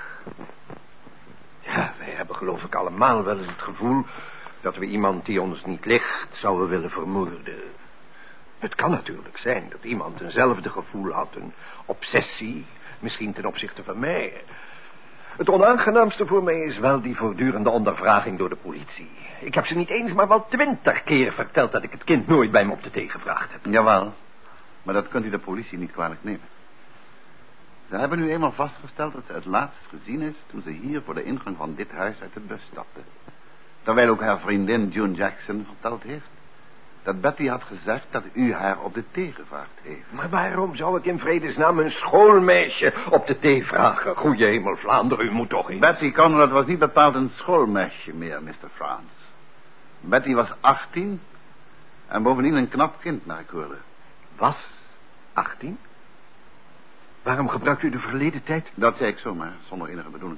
Speaker 7: Ja, wij hebben geloof ik allemaal wel eens het gevoel dat we iemand die ons niet ligt zouden willen vermoorden. Het kan natuurlijk zijn dat iemand eenzelfde gevoel had, een obsessie, misschien ten opzichte van mij. Het onaangenaamste voor mij is wel die voortdurende ondervraging door de politie. Ik heb ze niet eens, maar wel twintig keer verteld dat ik het kind nooit bij me op de thee gevraagd heb.
Speaker 4: Jawel, maar dat kunt u de politie niet kwalijk nemen. Ze hebben nu eenmaal vastgesteld dat ze het laatst gezien is toen ze hier voor de ingang van dit huis uit de bus stapte. Terwijl ook haar vriendin June Jackson verteld heeft dat Betty had gezegd dat u haar op de thee gevraagd heeft.
Speaker 7: Maar waarom zou ik in vredesnaam een schoolmeisje op de thee vragen? Goeie hemel, Vlaanderen, u moet toch eens...
Speaker 4: Betty Conrad was niet bepaald een schoolmeisje meer, mister Frans. Betty was achttien en bovendien een knap kind, naar ik hoorde.
Speaker 7: Was achttien? Waarom gebruikt u de verleden tijd?
Speaker 4: Dat zei ik zomaar, zonder enige bedoeling.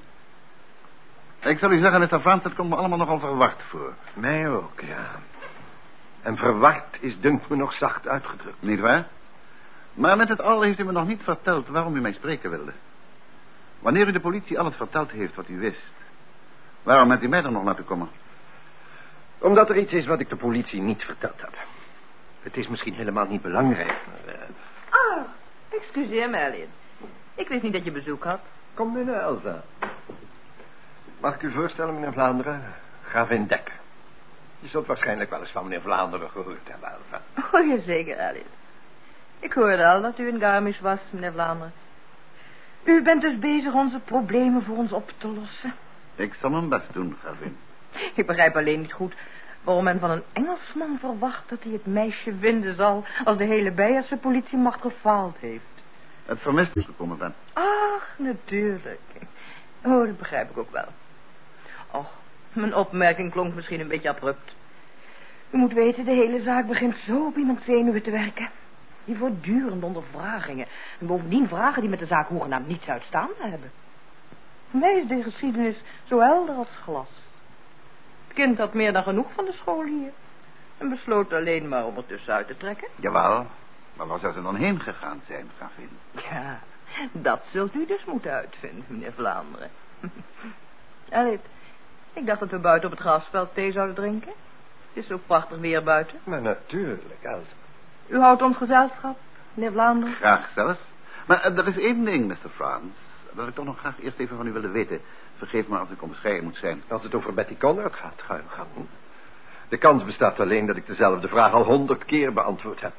Speaker 4: Ik zal u zeggen, mister Frans, het komt me allemaal nogal verwacht voor.
Speaker 7: Mij ook, ja. En verward is, dunkt me, nog zacht uitgedrukt.
Speaker 4: Niet waar? Maar met het al heeft u me nog niet verteld waarom u mij spreken wilde. Wanneer u de politie alles verteld heeft wat u wist, waarom bent u mij dan nog laten komen?
Speaker 7: Omdat er iets is wat ik de politie niet verteld heb. Het is misschien helemaal niet belangrijk, maar... Uh...
Speaker 2: Ah, excuseer me, Elliot. Ik wist niet dat je bezoek had.
Speaker 7: Kom binnen, Elsa. Mag ik u voorstellen, meneer Vlaanderen? Gravin Dekker. Je zult waarschijnlijk wel eens van meneer Vlaanderen gehoord hebben, Elsa.
Speaker 2: Oh, jazeker, Elliot. Ik hoorde al dat u in Garmisch was, meneer Vlaanderen. U bent dus bezig onze problemen voor ons op te lossen.
Speaker 4: Ik zal mijn best doen, gravin.
Speaker 2: Ik begrijp alleen niet goed waarom men van een Engelsman verwacht dat hij het meisje vinden zal als de hele Beierse politiemacht gefaald heeft.
Speaker 4: Het vermist is gekomen ben.
Speaker 2: Ach, natuurlijk. Oh, dat begrijp ik ook wel. Och, mijn opmerking klonk misschien een beetje abrupt. U moet weten, de hele zaak begint zo op iemands zenuwen te werken. Die voortdurende ondervragingen. En bovendien vragen die met de zaak hoegenaamd niets uitstaande hebben. Voor mij is de geschiedenis zo helder als glas. Het kind had meer dan genoeg van de school hier. En besloot alleen maar om er tussenuit te trekken.
Speaker 4: Jawel, maar waar zou ze dan heen gegaan zijn, gravin?
Speaker 2: Ja, dat zult u dus moeten uitvinden, meneer Vlaanderen. Elliot, ik dacht dat we buiten op het grasveld thee zouden drinken. Het is zo prachtig weer buiten.
Speaker 7: Maar natuurlijk, Elsa.
Speaker 2: U houdt ons gezelschap, meneer Vlaanderen?
Speaker 4: Graag zelfs. Maar uh, er is één ding, mister Frans, dat ik toch nog graag eerst even van u wilde weten. Vergeef me als ik onbescheiden moet zijn.
Speaker 7: Als het over Betty Conrad gaat, ga je gang. De kans bestaat alleen dat ik dezelfde vraag al honderd keer beantwoord heb.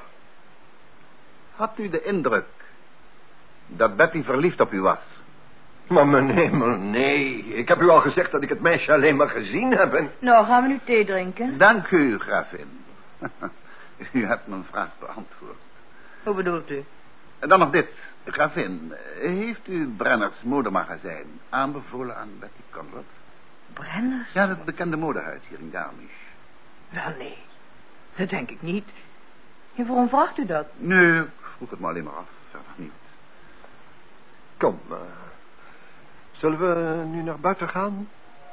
Speaker 4: Had u de indruk dat Betty verliefd op u was?
Speaker 7: Maar mijn hemel, nee. Ik heb u al gezegd dat ik het meisje alleen maar gezien heb en...
Speaker 2: Nou, gaan we nu thee drinken?
Speaker 4: Dank u, gravin. U hebt mijn vraag beantwoord.
Speaker 2: Hoe bedoelt u?
Speaker 4: En dan nog dit. Gravin, heeft u Brenners modemagazijn aanbevolen aan Betty Conrad?
Speaker 2: Brenners?
Speaker 4: Ja, het bekende modehuis hier in Garmisch.
Speaker 2: Wel, nee. Dat denk ik niet. En waarom vraagt u dat?
Speaker 4: Nee, ik vroeg het maar alleen maar af. Verder niet.
Speaker 7: Kom, uh, zullen we nu naar buiten gaan?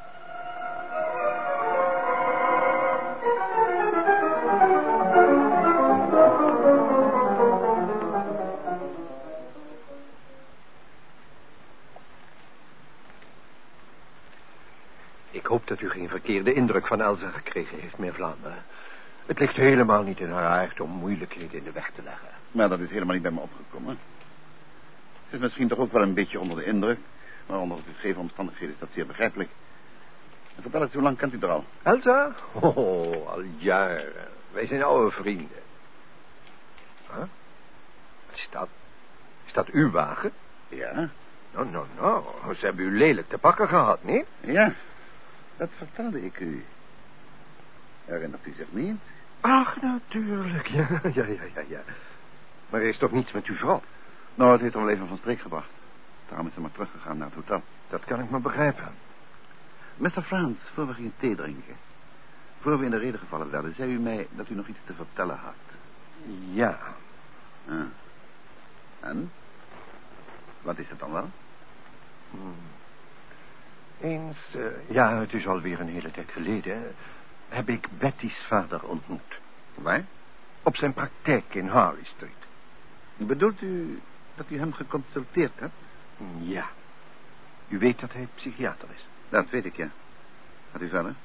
Speaker 7: Ik hoop dat u geen verkeerde indruk van Elsa gekregen heeft, meneer Vlaanderen. Het ligt helemaal niet in haar aard om moeilijkheden in de weg te leggen.
Speaker 4: Maar dat is helemaal niet bij me opgekomen. Ze is misschien toch ook wel een beetje onder de indruk. Maar onder de gegeven omstandigheden is dat zeer begrijpelijk. En vertel het, hoe lang kent u er al?
Speaker 7: Elsa? Oh, al jaren. Wij zijn oude vrienden. Huh? Wat is dat? Is dat uw wagen?
Speaker 4: Ja.
Speaker 7: Nou, nou, nou. Ze hebben u lelijk te pakken gehad, niet?
Speaker 4: Ja, dat vertelde ik u. Herinnert u zich niet?
Speaker 7: Ach, natuurlijk. Ja, ja, ja, ja, ja. Maar er is toch niets met uw vrouw?
Speaker 4: Nou, het heeft er wel even van streek gebracht. Daarom is ze maar teruggegaan naar het hotel.
Speaker 7: Dat kan ik me begrijpen.
Speaker 4: mister Frans, voor we gingen thee drinken, voor we in de reden gevallen werden, zei u mij dat u nog iets te vertellen had.
Speaker 7: Ja.
Speaker 4: Ah. En? Wat is het dan wel?
Speaker 7: Hmm. Eens, uh, ja, het is alweer een hele tijd geleden, heb ik Betty's vader ontmoet.
Speaker 4: Waar?
Speaker 7: Op zijn praktijk in Harley Street.
Speaker 4: Bedoelt u dat u hem geconsulteerd hebt?
Speaker 7: Ja. U weet dat hij psychiater is.
Speaker 4: Dat weet ik, ja. Gaat u verder?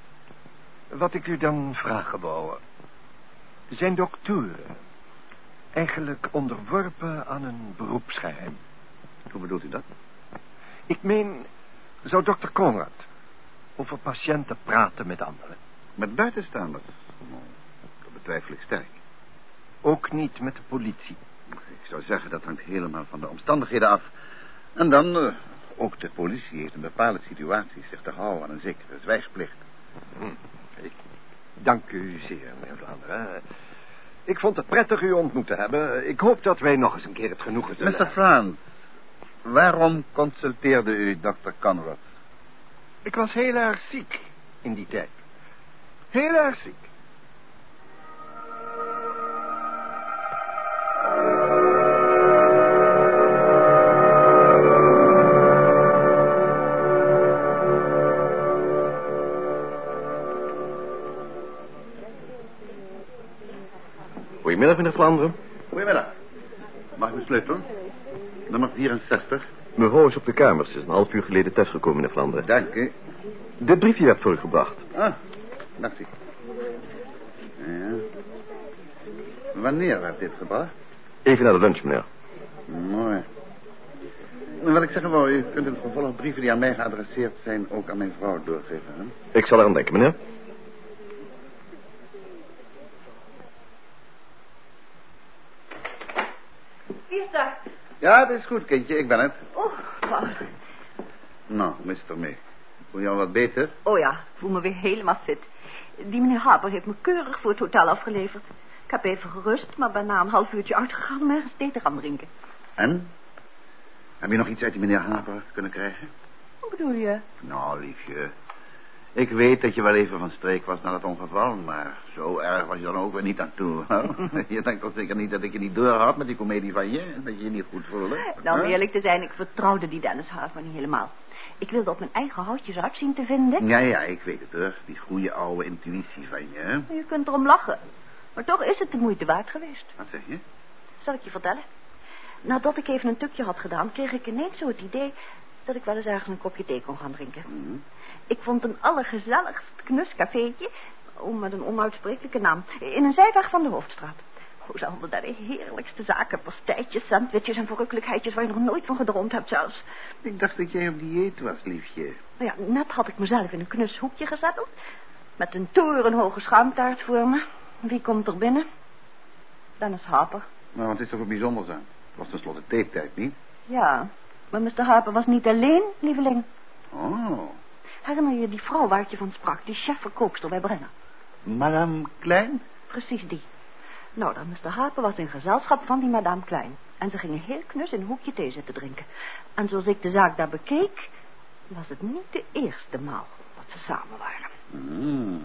Speaker 7: Wat ik u dan vragen wou. Zijn doktoren eigenlijk onderworpen aan een beroepsgeheim?
Speaker 4: Hoe bedoelt u dat?
Speaker 7: Ik meen, zou dokter Conrad over patiënten praten met anderen?
Speaker 4: Met buitenstaanders? Nou, dat betwijfel ik sterk.
Speaker 7: Ook niet met de politie?
Speaker 4: Ik zou zeggen, dat hangt helemaal van de omstandigheden af. En dan, uh, ook de politie heeft in bepaalde situaties zich te houden aan een zekere zwijgplicht.
Speaker 7: Hm. Ik dank u zeer, meneer Vlaanderen. Ik vond het prettig u ontmoet te hebben. Ik hoop dat wij nog eens een keer het genoegen zullen
Speaker 4: mister Frans, waarom consulteerde u dokter Conrad?
Speaker 7: Ik was heel erg ziek in die tijd. Heel erg ziek.
Speaker 6: Goedemiddag, meneer Vlaanderen.
Speaker 4: Goedemiddag. Mag ik mijn sleutel? Nummer vierenzestig.
Speaker 6: Mevrouw is op de kamer. Ze is een half uur geleden thuisgekomen, meneer Vlaanderen.
Speaker 4: Dank u.
Speaker 6: Dit briefje werd voor u gebracht.
Speaker 4: Ah, dacht ik. Ja. Wanneer werd dit gebracht?
Speaker 6: Even na de lunch, meneer.
Speaker 4: Mooi. Wat ik zeggen wou, u kunt in het vervolg brieven die aan mij geadresseerd zijn ook aan mijn vrouw doorgeven, hè?
Speaker 6: Ik zal eraan denken, meneer.
Speaker 2: Wie is daar?
Speaker 4: Ja, het is goed, kindje. Ik ben het.
Speaker 2: Oh, Paul.
Speaker 4: Nou, mister mee. Voel je al wat beter?
Speaker 2: Oh ja, ik voel me weer helemaal fit. Die meneer Harper heeft me keurig voor het hotel afgeleverd. Ik heb even gerust, maar ben na een half uurtje uitgegaan om ergens thee te gaan drinken.
Speaker 4: En? Heb je nog iets uit die meneer Harper kunnen krijgen?
Speaker 2: Wat bedoel je?
Speaker 4: Nou, liefje. Ik weet dat je wel even van streek was na het ongeval, maar zo erg was je dan ook weer niet aan toe. Hè? Je denkt toch zeker niet dat ik je niet doorhad met die komedie van je? Dat je je niet goed voelde?
Speaker 2: Nou, om
Speaker 4: huh?
Speaker 2: eerlijk te zijn, ik vertrouwde die Dennis Harper niet helemaal. Ik wilde op mijn eigen houtjes uit zien te vinden.
Speaker 4: Ja, ja, ik weet het hoor. Die goede oude intuïtie van je, hè?
Speaker 2: Je kunt erom lachen. Maar toch is het de moeite waard geweest.
Speaker 4: Wat zeg je?
Speaker 2: Zal ik je vertellen? Nadat ik even een tukje had gedaan, kreeg ik ineens zo het idee dat ik wel eens ergens een kopje thee kon gaan drinken.
Speaker 4: Mm-hmm.
Speaker 2: Ik vond een allergezelligst knus cafeetje, oh, met een onuitsprekelijke naam, in een zijweg van de Hoofdstraat. Oh, ze hadden daar de heerlijkste zaken, pastijtjes, sandwiches en verrukkelijkheidjes waar je nog nooit van gedroomd hebt zelfs.
Speaker 4: Ik dacht dat jij op dieet was, liefje.
Speaker 2: Nou ja, net had ik mezelf in een knus hoekje gezetteld, met een torenhoge schuimtaart voor me. Wie komt er binnen? Dennis Harper.
Speaker 4: Maar wat is er voor bijzonders aan? Het was tenslotte theetijd, niet?
Speaker 2: Ja, maar mister Harper was niet alleen, lieveling.
Speaker 4: Oh.
Speaker 2: Herinner je die vrouw waar ik je van sprak, die chef-verkoopster bij Brenner?
Speaker 4: Madame Klein?
Speaker 2: Precies die. Nou, dan mister Harper was in gezelschap van die Madame Klein. En ze gingen heel knus in een hoekje thee zitten drinken. En zoals ik de zaak daar bekeek, was het niet de eerste maal dat ze samen waren.
Speaker 4: Mm.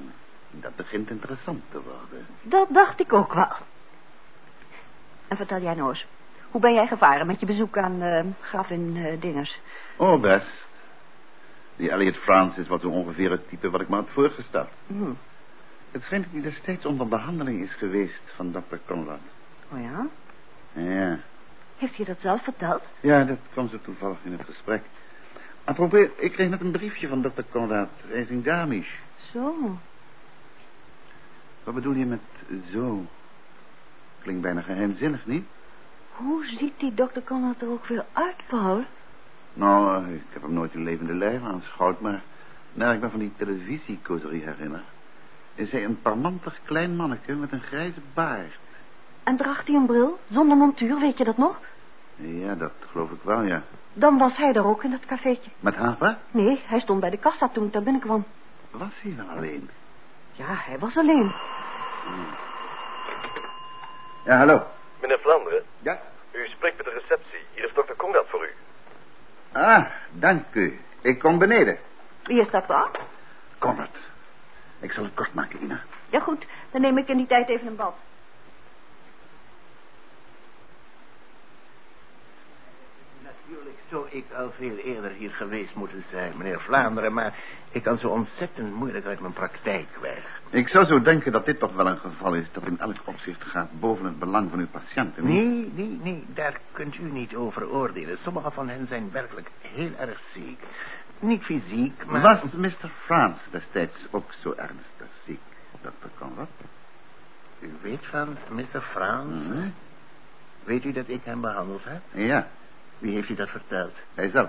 Speaker 4: Dat begint interessant te worden.
Speaker 2: Dat dacht ik ook wel. En vertel jij nou eens, hoe ben jij gevaren met je bezoek aan uh, gravin uh, Dingers?
Speaker 4: Oh, best. Die Elliot Francis was zo ongeveer het type wat ik me had voorgesteld.
Speaker 2: Hmm.
Speaker 4: Het schijnt dat hij destijds onder behandeling is geweest van dokter Conrad.
Speaker 2: Oh ja?
Speaker 4: Ja.
Speaker 2: Heeft hij dat zelf verteld?
Speaker 4: Ja, dat kwam zo toevallig in het gesprek. Apropos, ik kreeg net een briefje van dokter Conrad. Hij is in Garmisch.
Speaker 2: Zo.
Speaker 4: Wat bedoel je met zo? Klinkt bijna geheimzinnig, niet?
Speaker 2: Hoe ziet die dokter Conrad er ook weer uit, Paul?
Speaker 4: Nou, ik heb hem nooit in levende lijf aanschouwd, maar naar ik me van die televisiekozerie herinner, is hij een parmantig klein manneke met een grijze baard.
Speaker 2: En draagt hij een bril, zonder montuur, weet je dat nog?
Speaker 4: Ja, dat geloof ik wel, ja.
Speaker 2: Dan was hij daar ook in dat cafeetje.
Speaker 4: Met Harper?
Speaker 2: Nee, hij stond bij de kassa toen ik daar binnenkwam.
Speaker 4: Was hij wel alleen?
Speaker 2: Ja, hij was alleen.
Speaker 4: Hmm. Ja, hallo.
Speaker 8: Meneer Vlaanderen?
Speaker 4: Ja?
Speaker 8: U spreekt met de receptie. Hier is dokter Conrad voor u.
Speaker 4: Ah, dank u. Ik kom beneden.
Speaker 2: Wie is dat dan?
Speaker 4: Conrad. Ik zal het kort maken, Ina.
Speaker 2: Ja, goed. Dan neem ik in die tijd even een bad.
Speaker 6: Natuurlijk zou ik al veel eerder hier geweest moeten zijn, meneer Vlaanderen, maar ik kan zo ontzettend moeilijk uit mijn praktijk weg.
Speaker 4: Ik zou zo denken dat dit toch wel een geval is dat in elk opzicht gaat boven het belang van uw patiënten.
Speaker 6: Nee, nee, nee, daar kunt u niet over oordelen. Sommige van hen zijn werkelijk heel erg ziek. Niet fysiek, maar...
Speaker 4: Was mister Frans destijds ook zo ernstig ziek, dokter Conrad?
Speaker 6: U weet van mister Frans?
Speaker 4: Mm-hmm.
Speaker 6: Weet u dat ik hem behandeld heb?
Speaker 4: Ja.
Speaker 6: Wie heeft u dat verteld?
Speaker 4: Hij zelf.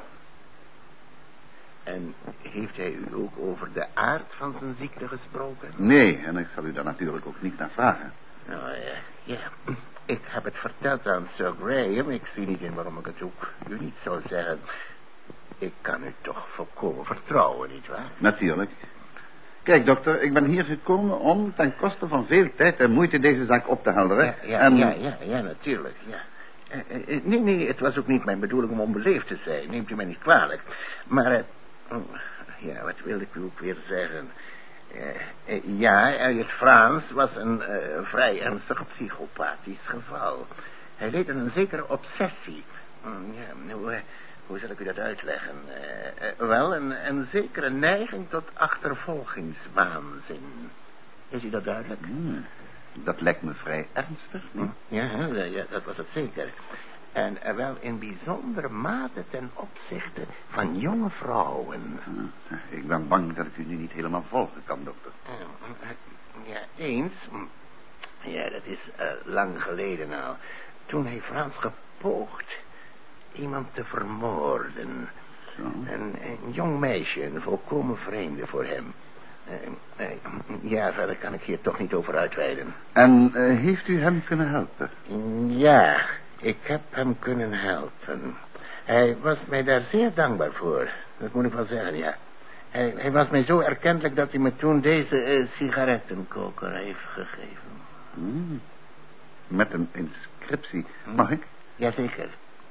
Speaker 6: En heeft hij u ook over de aard van zijn ziekte gesproken?
Speaker 4: Nee, en ik zal u daar natuurlijk ook niet naar vragen.
Speaker 6: Nou ja, ja. Ik heb het verteld aan Sir Graham. Ik zie niet in waarom ik het ook u niet zou zeggen. Ik kan u toch volkomen vertrouwen, nietwaar?
Speaker 4: Natuurlijk. Kijk, dokter, ik ben hier gekomen om ten koste van veel tijd en moeite deze zaak op te helderen.
Speaker 6: Ja, ja,
Speaker 4: en...
Speaker 6: ja, ja, ja, natuurlijk, ja. Uh, uh, nee, nee, het was ook niet mijn bedoeling om onbeleefd te zijn. Neemt u mij niet kwalijk. Maar, uh, oh, ja, wat wilde ik u ook weer zeggen? Uh, uh, ja, Elliot Frans was een uh, vrij ernstig psychopathisch geval. Hij leed aan een zekere obsessie. Uh, ja, hoe, uh, hoe zal ik u dat uitleggen? Uh, uh, wel, een, een zekere neiging tot achtervolgingswaanzin. Is u dat duidelijk?
Speaker 4: Hmm. Dat lijkt me vrij ernstig, niet?
Speaker 6: Ja, ja, dat was het zeker. En uh, wel in bijzondere mate ten opzichte van jonge vrouwen.
Speaker 4: Uh, ik ben bang dat ik u nu niet helemaal volgen kan, dokter.
Speaker 6: Uh, uh, ja, eens. Ja, dat is uh, lang geleden al. Toen heeft Frans gepoogd iemand te vermoorden.
Speaker 4: Zo.
Speaker 6: Een, een jong meisje, een volkomen vreemde voor hem. Uh, uh, ja, verder kan ik hier toch niet over uitweiden.
Speaker 4: En uh, heeft u hem kunnen helpen?
Speaker 6: Ja, ik heb hem kunnen helpen. Hij was mij daar zeer dankbaar voor. Dat moet ik wel zeggen, ja. Hij, hij was mij zo erkentelijk dat hij me toen deze uh, sigarettenkoker heeft gegeven.
Speaker 4: Hmm. Met een inscriptie. Mag ik?
Speaker 6: Jazeker.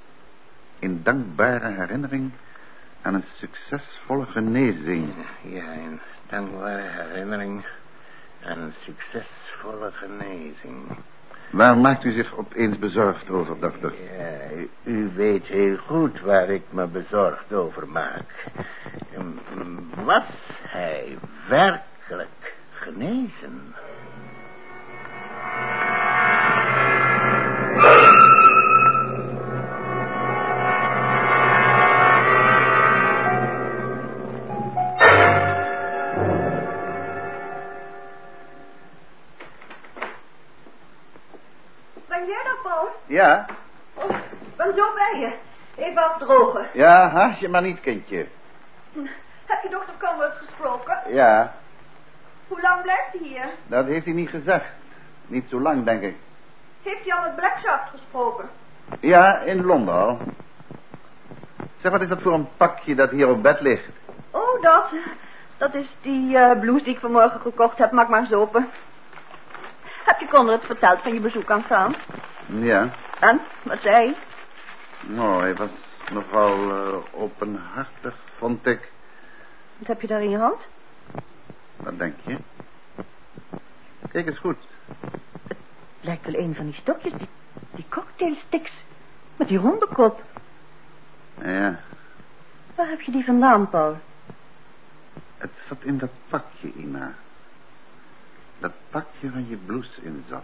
Speaker 4: In dankbare herinnering aan een succesvolle genezing.
Speaker 6: Ja, in dankbare herinnering aan een succesvolle genezing.
Speaker 4: Waar maakt u zich opeens bezorgd over, dokter?
Speaker 6: Ja, u, u weet heel goed waar ik me bezorgd over maak. Was hij werkelijk genezen?
Speaker 4: Ja?
Speaker 2: Oh, ik ben zo bij je. Even afdrogen.
Speaker 4: Ja, haast je maar niet, kindje.
Speaker 2: Heb je dokter Conrad gesproken?
Speaker 4: Ja.
Speaker 2: Hoe lang blijft hij hier?
Speaker 4: Dat heeft hij niet gezegd. Niet zo lang, denk ik.
Speaker 2: Heeft hij al met Blackshaft gesproken?
Speaker 4: Ja, in Londen al. Zeg, wat is dat voor een pakje dat hier op bed ligt?
Speaker 2: Oh, dat. Dat is die uh, blouse die ik vanmorgen gekocht heb. Maak maar eens open. Heb je Conrad verteld van je bezoek aan Frans?
Speaker 4: Ja.
Speaker 2: En? Wat zei hij?
Speaker 4: Nou, hij was nogal uh, openhartig, vond ik.
Speaker 2: Wat heb je daar in je hand?
Speaker 4: Wat denk je? Kijk eens goed.
Speaker 2: Het lijkt wel een van die stokjes, die, die cocktailsticks. Met die ronde kop.
Speaker 4: Ja.
Speaker 2: Waar heb je die vandaan, Paul?
Speaker 4: Het zat in dat pakje, Ina. Dat pakje waar je blouse in zat.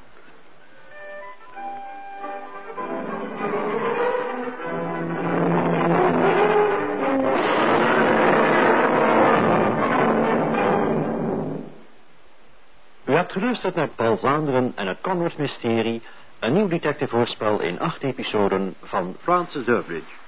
Speaker 1: U hebt geluisterd naar Paul Vlaanderen en het Conrad Mysterie, een nieuw detective-hoorspel in acht episoden van Francis Durbridge.